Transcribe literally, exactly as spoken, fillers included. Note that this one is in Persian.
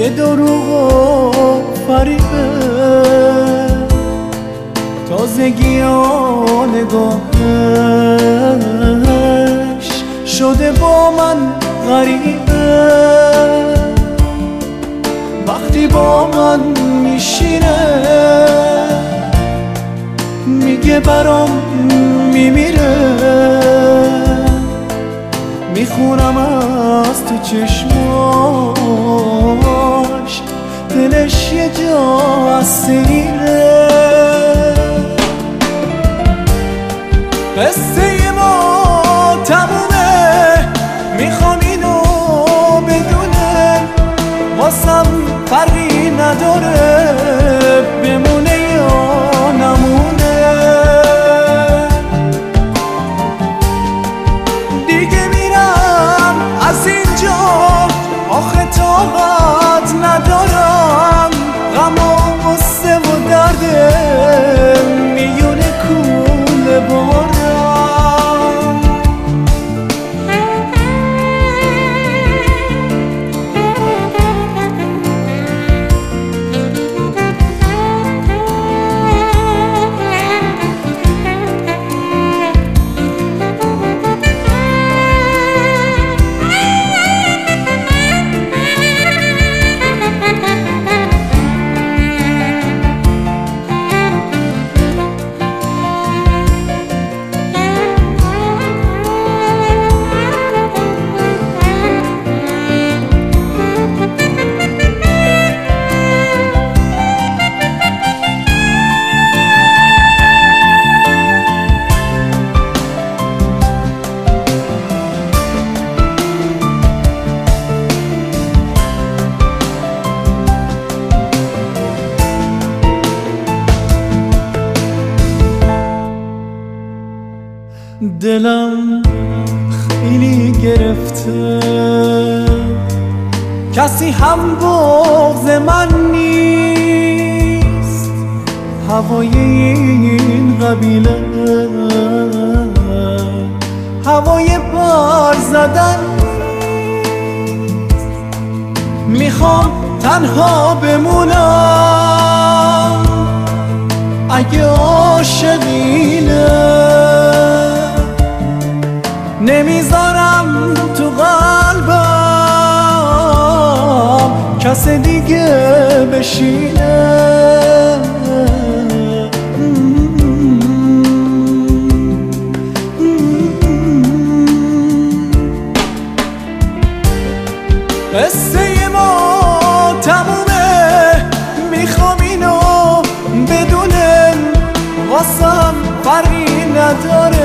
یه دروغ و فریبه، تازگی ها نگاهش شده با من غریبه. وقتی با من میشینه میگه برام میمیره، میخونم از تو چشماش دلش یه جا اسیره. قصه ما تمومه، میخوام اینو بدونه، واسم فرقی نداره بمونه یا نمونه. دیگه میرم از اینجا، آخه طاقت ندارم، غم و غصه و درده میونه کوله بارم. دلم خیلی گرفته، کسی هم بغض من نیست. هوای این قبیله هوای بار زدن نیست. میخوام تنها بمونم اگه عاشقینه، نمیذارم تو قلبم کس دیگه بشینه. قصه ما تمومه، میخوام اینو بدونم، واسم فرقی نداره